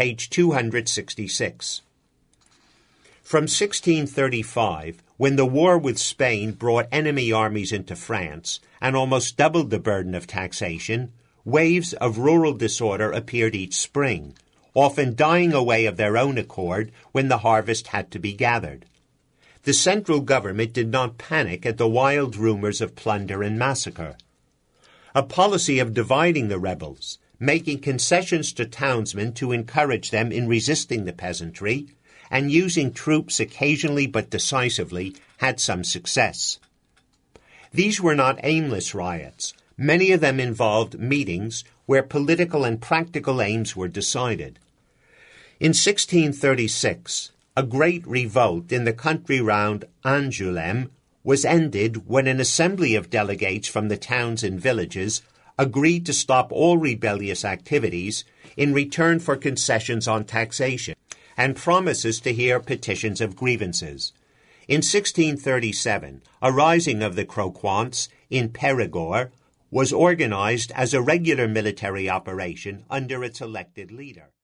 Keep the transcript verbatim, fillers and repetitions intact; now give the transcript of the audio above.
page two hundred sixty-six. From sixteen thirty-five, when the war with Spain brought enemy armies into France and almost doubled the burden of taxation, waves of rural disorder appeared each spring, often dying away of their own accord when the harvest had to be gathered. The central government did not panic at the wild rumors of plunder and massacre. A policy of dividing the rebels, making concessions to townsmen to encourage them in resisting the peasantry, and using troops occasionally but decisively had some success. These were not aimless riots. Many of them involved meetings where political and practical aims were decided. In sixteen thirty-six, a great revolt in the country round Angoulême was ended when an assembly of delegates from the towns and villages agreed to stop all rebellious activities in return for concessions on taxation and promises to hear petitions of grievances. In sixteen thirty-seven, a rising of the Croquants in Périgord was organized as a regular military operation under its elected leader.